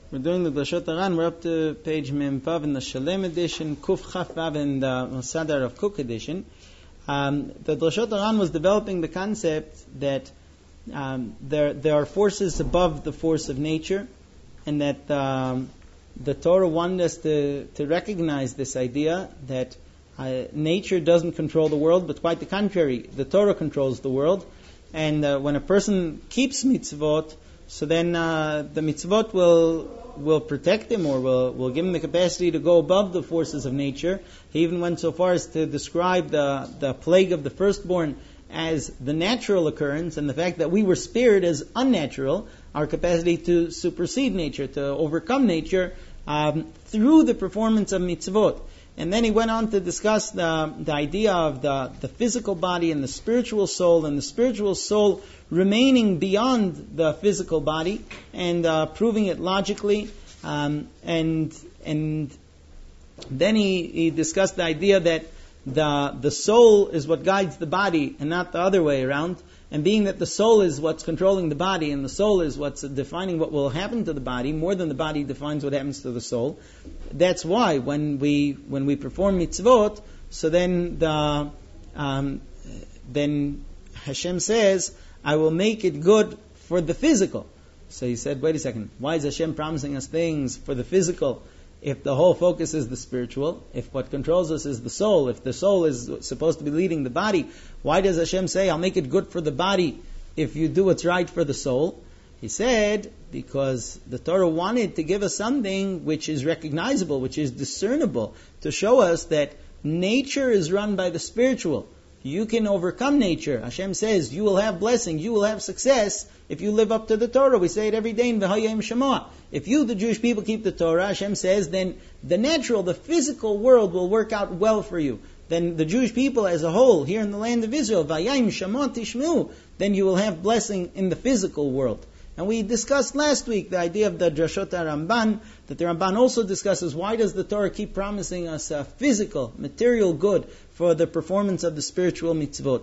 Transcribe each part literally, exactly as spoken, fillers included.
We're doing the Drashot Aran. We're up to page Mem Vav in the Shalem edition, Kuf Chaf Vav in the Masadar of Cook edition. Um, the Drashot Aran was developing the concept that um, there there are forces above the force of nature, and that um, the Torah wanted us to, to recognize this idea that uh, nature doesn't control the world, but quite the contrary. The Torah controls the world, and uh, when a person keeps mitzvot, so then uh, the mitzvot will will protect him, or will will give him the capacity to go above the forces of nature. He even went so far as to describe the the plague of the firstborn as the natural occurrence, and the fact that we were spared as unnatural, our capacity to supersede nature, to overcome nature um, through the performance of mitzvot. And then he went on to discuss the, the idea of the, the physical body and the spiritual soul, and the spiritual soul remaining beyond the physical body, and uh, proving it logically. Um, and and then he, he discussed the idea that the the soul is what guides the body and not the other way around. And being that the soul is what's controlling the body, and the soul is what's defining what will happen to the body, more than the body defines what happens to the soul, that's why when we when we perform mitzvot, so then the um, then Hashem says, I will make it good for the physical. So he said, wait a second, why is Hashem promising us things for the physical if the whole focus is the spiritual? If what controls us is the soul, if the soul is supposed to be leading the body, why does Hashem say, I'll make it good for the body if you do what's right for the soul? He said, because the Torah wanted to give us something which is recognizable, which is discernible, to show us that nature is run by the spiritual. You can overcome nature. Hashem says, you will have blessing, you will have success if you live up to the Torah. We say it every day in V'hayim Shema. If you, the Jewish people, keep the Torah, Hashem says, then the natural, the physical world will work out well for you. Then the Jewish people as a whole, here in the land of Israel, V'hayim Shema Tishmu, then you will have blessing in the physical world. And we discussed last week the idea of the Drashot Ramban, that the Ramban also discusses why does the Torah keep promising us a physical, material good for the performance of the spiritual mitzvot.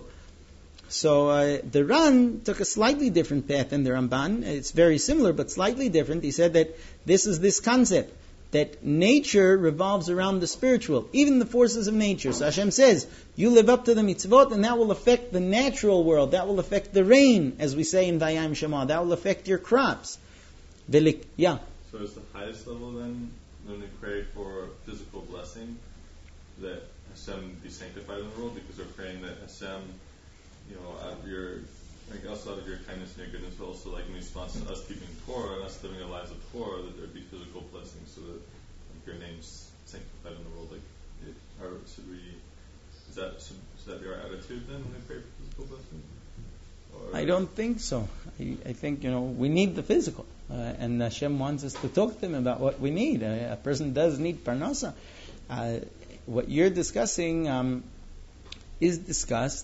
So uh, the Ran took a slightly different path than the Ramban. It's very similar, but slightly different. He said that this is this concept, that nature revolves around the spiritual, even the forces of nature. So Hashem says, you live up to the mitzvot, and that will affect the natural world. That will affect the rain, as we say in Vayayim Shema. That will affect your crops. Velik, yeah. So is the highest level then, when we pray for physical blessing, that Hashem be sanctified in the world, because we're praying that Hashem, you know, out of your, like also out of your kindness and your goodness, but also like in response to us keeping Torah and us living our lives of Torah, that there would be physical blessings, so that like, your name's sanctified in the world. Like, it, or should we? Is that should, should that be our attitude then when we pray for physical blessing? Or, I don't think so. I, I think you know we need the physical, uh, and Hashem wants us to talk to Him about what we need. Uh, a person does need parnasa. Uh, what you're discussing um, is discussed.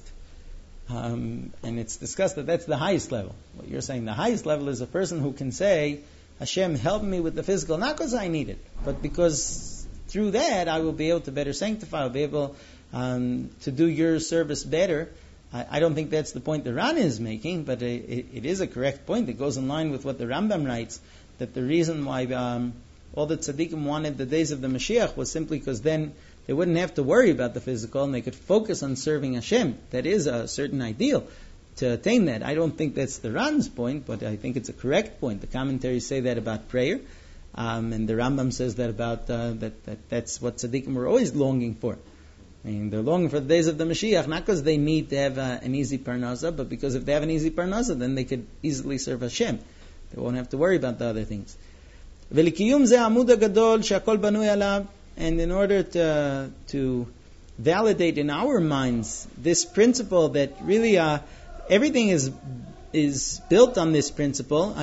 Um, and it's discussed that that's the highest level. What you're saying, the highest level is a person who can say, Hashem, help me with the physical, not because I need it, but because through that I will be able to better sanctify, I'll be able um, to do your service better. I, I don't think that's the point the Ran is making, but it, it, it is a correct point. It goes in line with what the Rambam writes, that the reason why um, all the tzaddikim wanted the days of the Mashiach was simply because then they wouldn't have to worry about the physical, and they could focus on serving Hashem. That is a certain ideal to attain that. I don't think that's the Ran's point, but I think it's a correct point. The commentaries say that about prayer, um, and the Rambam says that about uh, that, that that's what tzaddikim were always longing for. I mean, they're longing for the days of the Mashiach, not because they need to have uh, an easy parnasa, but because if they have an easy parnasa, then they could easily serve Hashem. They won't have to worry about the other things. Velikiyum ze amud gadol she'akol banui alav. And in order to to validate in our minds this principle that really uh, everything is is built on this principle,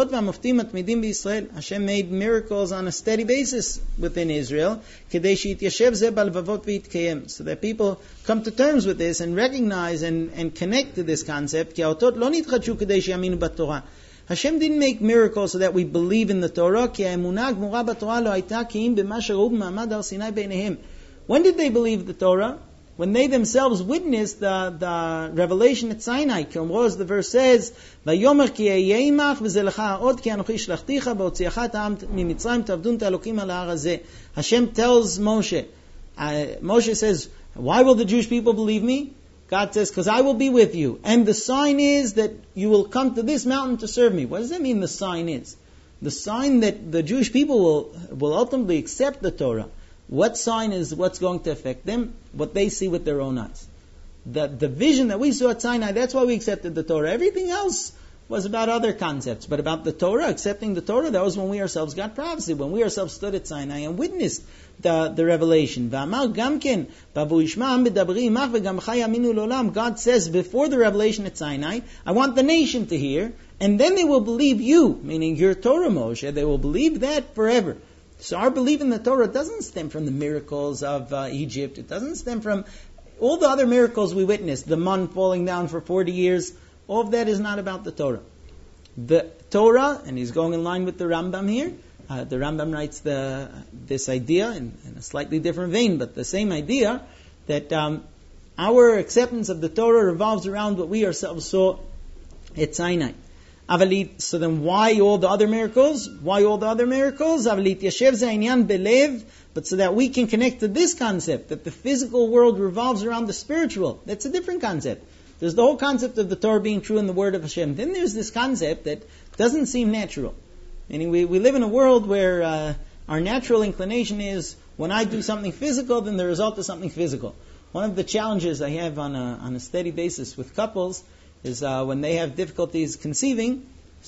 Hashem made miracles on a steady basis within Israel, so that people come to terms with this and recognize and, and connect to this concept. Hashem didn't make miracles so that we believe in the Torah. When did they believe the Torah? when they themselves witnessed the, the revelation at Sinai. As the verse says, "Vayomer ki ehyeh imach v'zeh lecha ha'od ki anochi shlachticha b'hotziacha et ha'am mimitzrayim ta'avdun ta'elokim al ha'ar hazeh." Hashem tells Moshe, uh, Moshe says, why will the Jewish people believe me? God says, because I will be with you. And the sign is that you will come to this mountain to serve me. What does that mean the sign is? The sign that the Jewish people will, will ultimately accept the Torah. What sign is what's going to affect them? What they see with their own eyes. The, the vision that we saw at Sinai, that's why we accepted the Torah. Everything else was about other concepts. But about the Torah, accepting the Torah, that was when we ourselves got prophecy, when we ourselves stood at Sinai and witnessed the, the revelation. God says before the revelation at Sinai, I want the nation to hear, and then they will believe you, meaning your Torah, Moshe. They will believe that forever. So our belief in the Torah doesn't stem from the miracles of uh, Egypt. It doesn't stem from all the other miracles we witnessed, the man falling down for forty years. All of that is not about the Torah. The Torah, and he's going in line with the Rambam here, uh, the Rambam writes the this idea in, in a slightly different vein, but the same idea, that um, our acceptance of the Torah revolves around what we ourselves saw at Sinai. Avalit, so then why all the other miracles? Why all the other miracles? Avalit yashev zeinyan belev, but so that we can connect to this concept, that the physical world revolves around the spiritual. That's a different concept. There's the whole concept of the Torah being true in the word of Hashem. Then there's this concept that doesn't seem natural. Meaning we, we live in a world where uh, our natural inclination is, when I do something physical, then the result is something physical. One of the challenges I have on a, on a steady basis with couples is uh, when they have difficulties conceiving,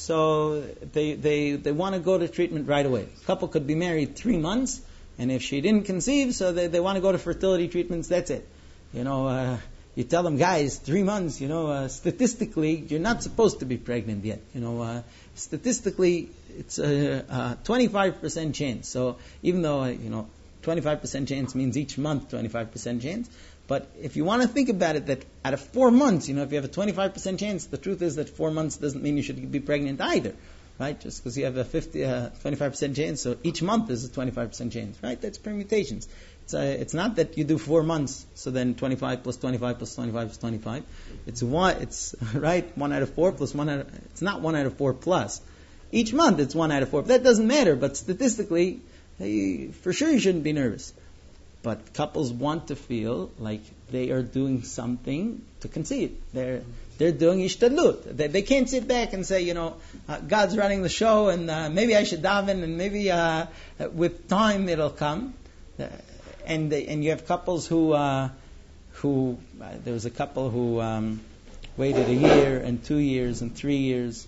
so they they, they want to go to treatment right away. A couple could be married three months, and if she didn't conceive, so they, they want to go to fertility treatments, that's it. You know, uh, you tell them, guys, three months, you know, uh, statistically, you're not supposed to be pregnant yet. You know, uh, statistically, it's a, a twenty-five percent chance. So even though, uh, you know, twenty-five percent chance means each month twenty-five percent chance, but if you want to think about it, that out of four months, you know, if you have a twenty-five percent chance, the truth is that four months doesn't mean you should be pregnant either, right? Just because you have a fifty, uh, twenty-five percent chance, so each month is a twenty-five percent chance, right? That's permutations. It's, uh, it's not that you do four months, so then twenty-five plus twenty-five plus twenty-five plus twenty-five. It's one, it's, right, one out of four plus one out of, it's not one out of four plus. Each month it's one out of four. That doesn't matter, but statistically, hey, for sure you shouldn't be nervous. But couples want to feel like they are doing something to conceive. They're they're doing ishtadlut. They, they can't sit back and say, you know, uh, God's running the show, and uh, maybe I should daven, and maybe uh, with time it'll come. Uh, and they, and you have couples who uh, who uh, there was a couple who um, waited a year and two years and three years,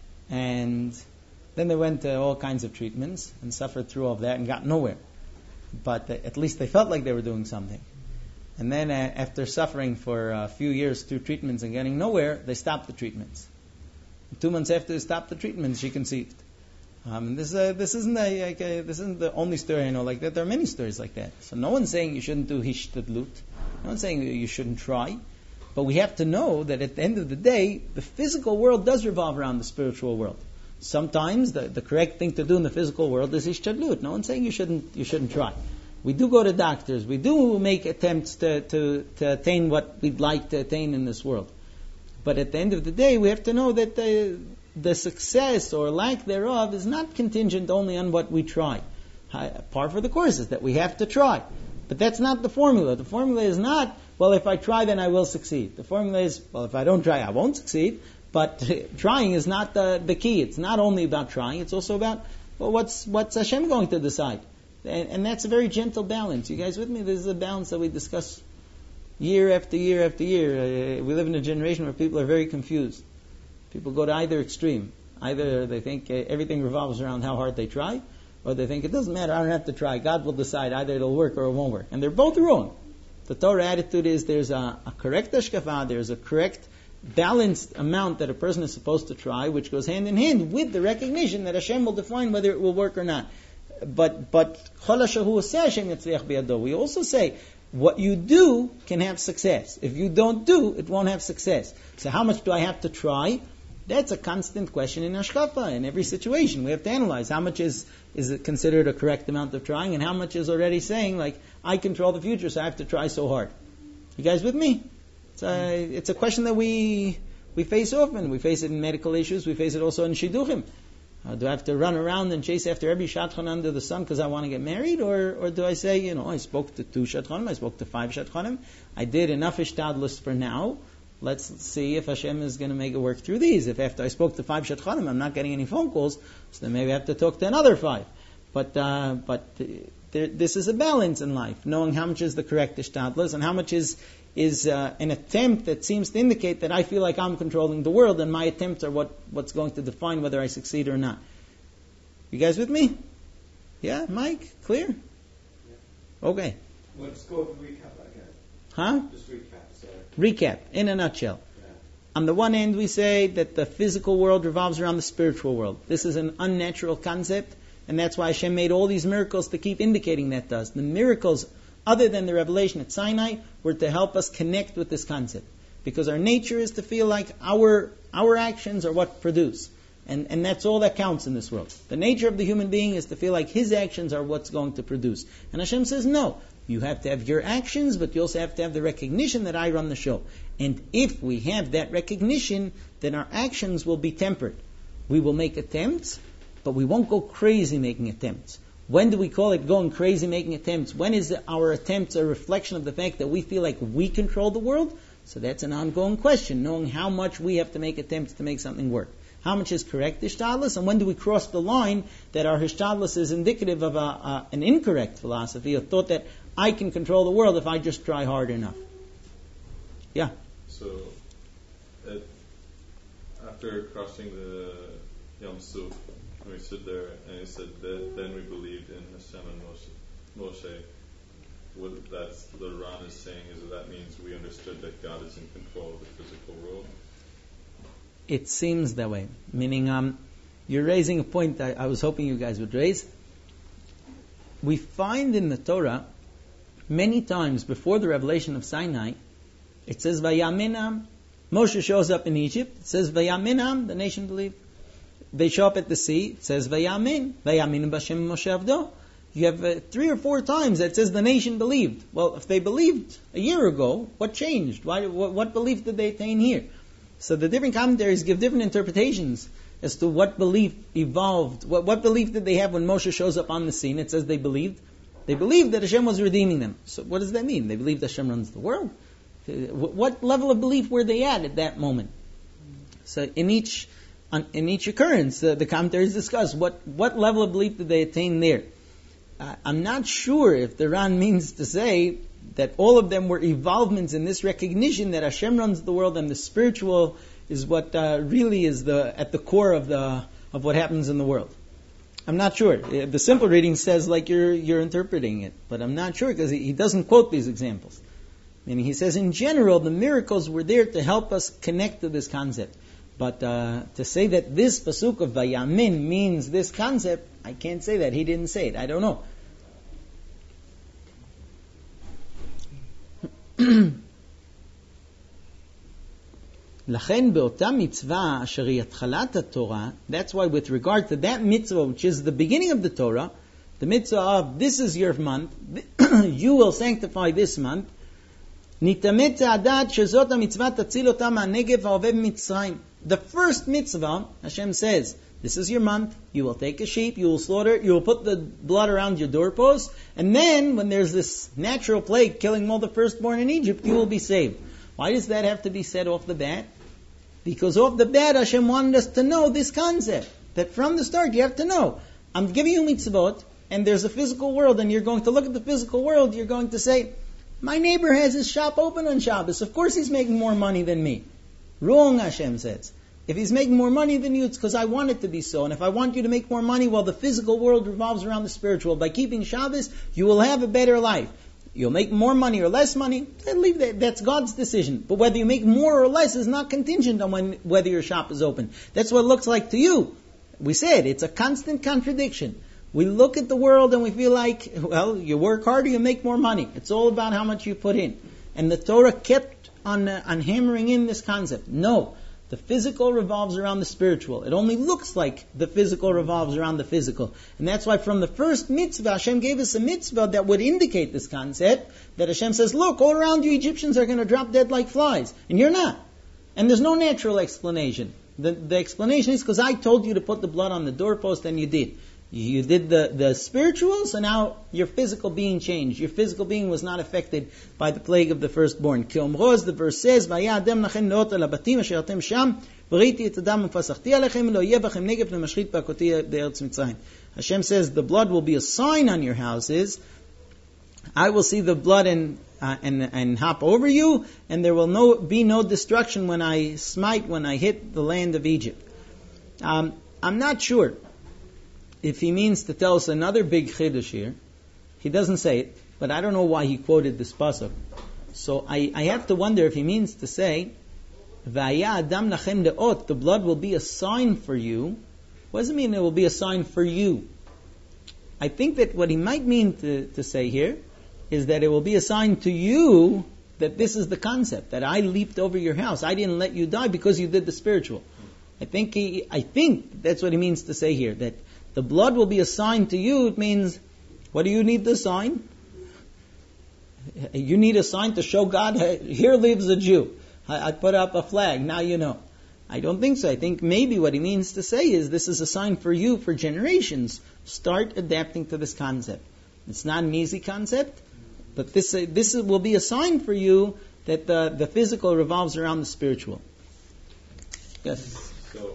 and then they went to all kinds of treatments and suffered through all of that and got nowhere. But at least they felt like they were doing something. And then uh, after suffering for a few years through treatments and getting nowhere, they stopped the treatments. And two months after they stopped the treatments, she conceived. Um, and this, uh, this isn't a, like a, this isn't the only story I know like that. There are many stories like that. So no one's saying you shouldn't do hishtadlut. No one's saying you shouldn't try. But we have to know that at the end of the day, the physical world does revolve around the spiritual world. Sometimes the, the correct thing to do in the physical world is ishtadlut. No one's saying you shouldn't you shouldn't try. We do go to doctors. We do make attempts to, to, to attain what we'd like to attain in this world. But at the end of the day, we have to know that the, the success or lack thereof is not contingent only on what we try. Par for the course is that we have to try. But that's not the formula. The formula is not, well, if I try, then I will succeed. The formula is, well, if I don't try, I won't succeed. But trying is not the, the key. It's not only about trying. It's also about, well, what's what's Hashem going to decide? And, and that's a very gentle balance. You guys with me? This is a balance that we discuss year after year after year. Uh, we live in a generation where people are very confused. People go to either extreme. Either they think uh, everything revolves around how hard they try, or they think it doesn't matter, I don't have to try. God will decide. Either it'll work or it won't work. And they're both wrong. The Torah attitude is there's a, a correct hashkafa, there's a correct balanced amount that a person is supposed to try, which goes hand in hand with the recognition that Hashem will define whether it will work or not. But but we also say what you do can have success. If you don't do, it won't have success. So how much do I have to try? That's a constant question in Hashkafa. In every situation, we have to analyze how much is is it considered a correct amount of trying, and how much is already saying like I control the future, so I have to try so hard. You guys with me? It's a, it's a question that we we face often. We face it in medical issues. We face it also in shidduchim. Uh, do I have to run around and chase after every shadchan under the sun because I want to get married? Or or do I say, you know, I spoke to two shadchanim, I spoke to five shadchanim, I did enough ishtadlus for now. Let's see if Hashem is going to make it work through these. If after I spoke to five shadchanim, I'm not getting any phone calls, so then maybe I have to talk to another five. But uh, but uh, there, this is a balance in life, knowing how much is the correct ishtadlus and how much is is uh, an attempt that seems to indicate that I feel like I'm controlling the world and my attempts are what, what's going to define whether I succeed or not. You guys with me? Yeah, Mike? Clear? Yeah. Okay. Let's go with recap again. Huh? Just recap, sorry. Recap, in a nutshell. Yeah. On the one end, we say that the physical world revolves around the spiritual world. This is an unnatural concept, and that's why Hashem made all these miracles to keep indicating that to us. The miracles, other than the revelation at Sinai, were to help us connect with this concept. Because our nature is to feel like our our actions are what produce. And, and that's all that counts in this world. The nature of the human being is to feel like his actions are what's going to produce. And Hashem says, no, you have to have your actions, but you also have to have the recognition that I run the show. And if we have that recognition, then our actions will be tempered. We will make attempts, but we won't go crazy making attempts. When do we call it going crazy making attempts? When is our attempts a reflection of the fact that we feel like we control the world? So that's an ongoing question, knowing how much we have to make attempts to make something work. How much is correct hishtadlus, and when do we cross the line that our hishtadlus is indicative of a, a, an incorrect philosophy, a thought that I can control the world if I just try hard enough? Yeah? So, it, after crossing the Yam Suf, we stood there and he said that then we believed in Hashem and Moshe. Moshe. What that's the Ran is saying is that, that means we understood that God is in control of the physical world. It seems that way. Meaning, um, you're raising a point that I was hoping you guys would raise. We find in the Torah many times before the revelation of Sinai, it says Vayaminam. Moshe shows up in Egypt. It says Vayaminam, the nation believed. They show up at the sea. It says Vayamin. Vayamin b'Hashem Moshe Avdo. You have uh, three or four times that says the nation believed. Well, if they believed a year ago, what changed? Why? What, what belief did they attain here? So the different commentaries give different interpretations as to what belief evolved. What, what belief did they have when Moshe shows up on the scene? It says they believed. They believed that Hashem was redeeming them. So what does that mean? They believed Hashem runs the world. What level of belief were they at at that moment? So in each in each occurrence, the, the commentaries discuss what, what level of belief did they attain there. Uh, I'm not sure if the Ran means to say that all of them were evolvements in this recognition that Hashem runs the world and the spiritual is what uh, really is the at the core of the of what happens in the world. I'm not sure. The simple reading says like you're you're interpreting it, but I'm not sure because he, he doesn't quote these examples. Meaning he says in general the miracles were there to help us connect to this concept. But uh, to say that this pasuk of Vayamin means this concept, I can't say that. He didn't say it. I don't know. לכן באותה מצווה אשר היא התחלת התורה, that's why with regard to that mitzvah which is the beginning of the Torah, the mitzvah of this is your month, you will sanctify this month, נתאמת צעדת שזאת המצווה תציל אותה מהנגב העובד מצרים. The first mitzvah, Hashem says, this is your month, you will take a sheep, you will slaughter it, you will put the blood around your doorpost, and then when there's this natural plague killing all the firstborn in Egypt, you will be saved. Why does that have to be said off the bat? Because off the bat Hashem wanted us to know this concept, that from the start you have to know, I'm giving you mitzvot, and there's a physical world, and you're going to look at the physical world, you're going to say, my neighbor has his shop open on Shabbos, of course he's making more money than me. Wrong, Hashem says. If he's making more money than you, it's because I want it to be so. And if I want you to make more money while the physical world revolves around the spiritual, by keeping Shabbos, you will have a better life. You'll make more money or less money, then leave that. That's God's decision. But whether you make more or less is not contingent on when, whether your shop is open. That's what it looks like to you. We said it's a constant contradiction. We look at the world and we feel like, well, you work harder, you make more money. It's all about how much you put in. And the Torah kept on, uh, on hammering in this concept. No. The physical revolves around the spiritual. It only looks like the physical revolves around the physical. And that's why from the first mitzvah, Hashem gave us a mitzvah that would indicate this concept, that Hashem says, look, all around you Egyptians are going to drop dead like flies. And you're not. And there's no natural explanation. The, the explanation is because I told you to put the blood on the doorpost and you did. You did the, the spiritual, so now your physical being changed. Your physical being was not affected by the plague of the firstborn. Kiomroz, the verse says, Vaya adem lachem neot al habatim asher atem sham, v'riti et adam ufasachti alechem, lo yeh bachem negev lemashchit ba'akoti be'eretz Mitzrayim. Hashem says, the blood will be a sign on your houses. I will see the blood and, uh, and, and hop over you, and there will no, be no destruction when I smite, when I hit the land of Egypt. Um, I'm not sure if he means to tell us another big chiddush here. He doesn't say it, but I don't know why he quoted this pasuk. So I, I have to wonder if he means to say, Vaya adam lachem leot, the blood will be a sign for you. What does it mean it will be a sign for you? I think that what he might mean to, to say here is that it will be a sign to you that this is the concept, that I leaped over your house. I didn't let you die because you did the spiritual. I think he, I think that's what he means to say here, that the blood will be a sign to you. It means, what do you need the sign? You need a sign to show God, here lives a Jew. I, I put up a flag, now you know. I don't think so. I think maybe what he means to say is this is a sign for you, for generations. Start adapting to this concept. It's not an easy concept, but this uh, this will be a sign for you that the, the physical revolves around the spiritual. Yes? So,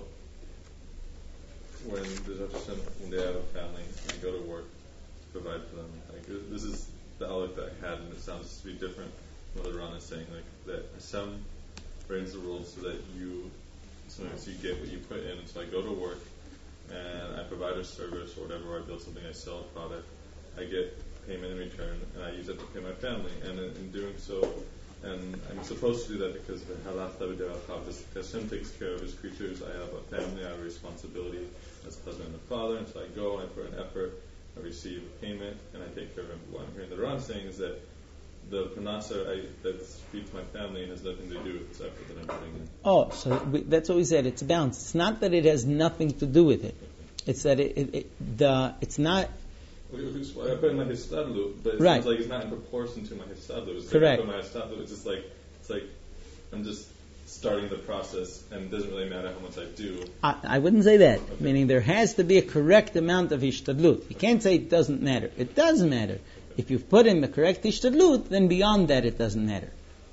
when B'ezrat Hashem, when they have a family, and go to work, provide for them, like this is the outlook that I had, and it sounds to be different from what Ron is saying, like that Hashem brings the rules so that you, sometimes you get what you put in. So I go to work, and I provide a service or whatever, or I build something, I sell a product, I get payment in return, and I use it to pay my family. And in, in doing so, and I'm supposed to do that because of the halach that Hashem takes care of His creatures. I have a family, I have a responsibility as a husband and a father, and so I go, I put an effort, I receive payment, and I take care of him. What I'm hearing the Ron saying is that the panasa I, that feeds my family has nothing to do with this effort that I'm putting in. Oh, so we, that's what we said. It's a balance. It's not that it has nothing to do with it. It's that it, it, it the it's not. Well, I put in my histadlut, but it right. sounds like it's not in proportion to my histadlut. It's Correct. Like I put my histadlut, it's just like it's like I'm just starting the process, and it doesn't really matter how much I do. I, I wouldn't say that. Okay. Meaning there has to be a correct amount of hishtadlut. You can't say it doesn't matter. It does matter. If you've put in the correct hishtadlut, then beyond that it doesn't matter.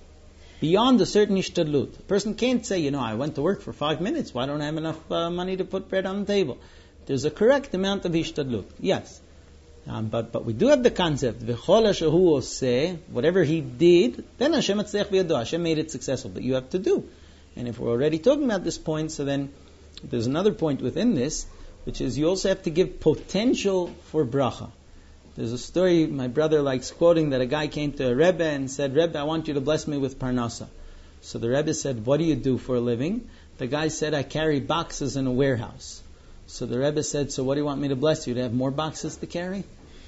Beyond a certain hishtadlut. A person can't say, you know, I went to work for five minutes. Why don't I have enough uh, money to put bread on the table? There's a correct amount of hishtadlut. Yes. Um, but but we do have the concept, v'chol asher hu oseh, whatever he did, then Hashem atzlech b'yado. Hashem made it successful, but you have to do. And if we're already talking about this point, so then there's another point within this, which is you also have to give potential for bracha. There's a story my brother likes quoting that a guy came to a Rebbe and said, Rebbe, I want you to bless me with parnasa. So the Rebbe said, what do you do for a living? The guy said, I carry boxes in a warehouse. So the Rebbe said, so what do you want me to bless you? To have more boxes to carry?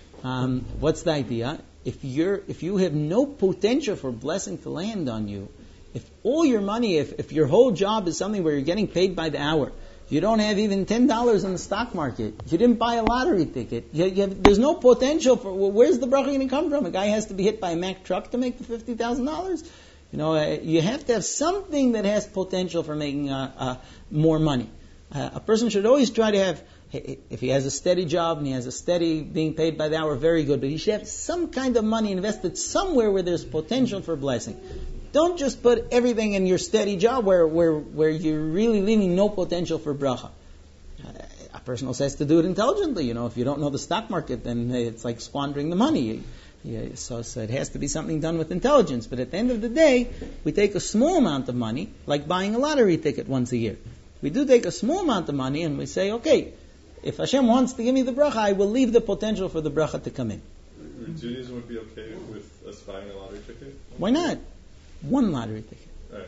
Um, what's the idea? If you're, if you have no potential for blessing to land on you, if all your money, if, if your whole job is something where you're getting paid by the hour, you don't have even ten dollars in the stock market, you didn't buy a lottery ticket, you, you have, there's no potential for, well, where's the bracha going to come from? A guy has to be hit by a Mack truck to make the fifty thousand dollars? You know, uh, you have to have something that has potential for making uh, uh, more money. Uh, a person should always try to have, if he has a steady job and he has a steady being paid by the hour, very good. But he should have some kind of money invested somewhere where there's potential for blessing. Don't just put everything in your steady job where where, where you're really leaving no potential for bracha. Uh, a person also has to do it intelligently. You know, if you don't know the stock market, then it's like squandering the money. Yeah, so, so it has to be something done with intelligence. But at the end of the day, we take a small amount of money, like buying a lottery ticket once a year. We do take a small amount of money and we say, okay, if Hashem wants to give me the bracha, I will leave the potential for the bracha to come in. Judaism would be okay with us buying a lottery ticket? Why not? One lottery ticket. Right.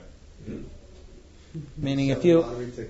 Mm-hmm. Meaning if you,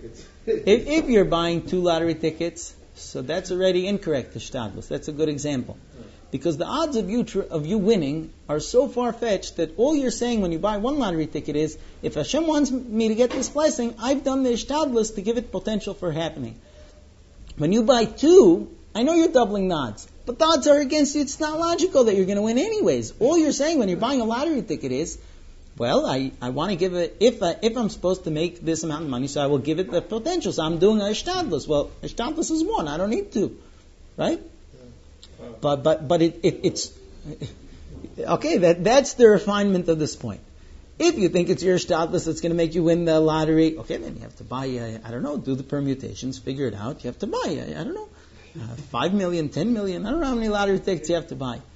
if, if you're buying two lottery tickets, so that's already incorrect, Hishtadlus. That's a good example. Because the odds of you tr- of you winning are so far-fetched that all you're saying when you buy one lottery ticket is, if Hashem wants me to get this blessing, I've done the ishtadlus to give it potential for happening. When you buy two, I know you're doubling the odds, but the odds are against you. It's not logical that you're going to win anyways. All you're saying when you're buying a lottery ticket is, well, I, I want to give it, if, I, if I'm supposed to make this amount of money, so I will give it the potential. So I'm doing a ishtadlus. Well, ishtadlus is one. I don't need two. Right? But but but it, it it's okay. That that's the refinement of this point. If you think it's your ishtadlus that's going to make you win the lottery, okay, then you have to buy. Uh, I don't know. Do the permutations, figure it out. You have to buy. I, I don't know, uh, five million, ten million. I don't know how many lottery tickets you have to buy.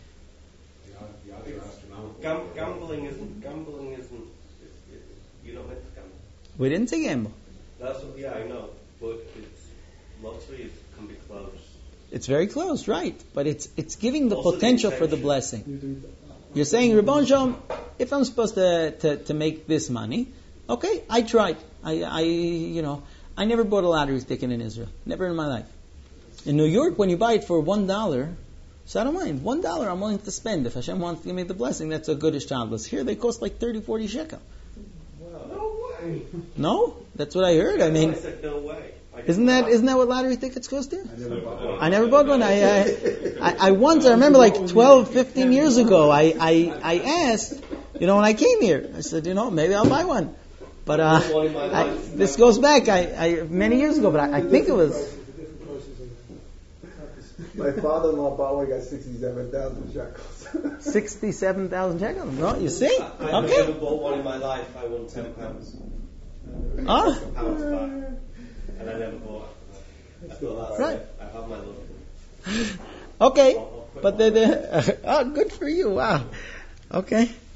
Gam- gambling isn't gambling isn't. It, it, you don't meant to gamble. We didn't say gamble. That's what, yeah, I know, but it's lottery is, can be close. It's very close, right? But it's it's giving the Also potential the for the blessing. You're saying, Ribbon Shalom, if I'm supposed to, to to make this money, okay, I tried. I I you know I never bought a lottery ticket in Israel, never in my life. In New York, when you buy it for one dollar, so I don't mind one dollar. I'm willing to spend if Hashem wants to give me the blessing. That's a good ishtadlus. Here they cost like thirty, forty shekel. No way. No, that's what I heard. I mean, I said no way. Isn't that isn't that what lottery tickets cost there? I never bought one. I never bought one. I, I, I, I once, I remember like twelve, fifteen years ago, I, I, I asked, you know, when I came here, I said, you know, maybe I'll buy one. But uh, I, this goes back I, I, many years ago, but I, I think it was... My father-in-law bought one, got sixty-seven thousand shekels. sixty-seven thousand shekels. No, you see? I, I've Okay. never bought one in my life. I won ten pounds. Ah. A pound to buy. And I never bought it. I thought that's Right. it. I have my look. Okay. But the, the, oh, good for you. Wow. Okay.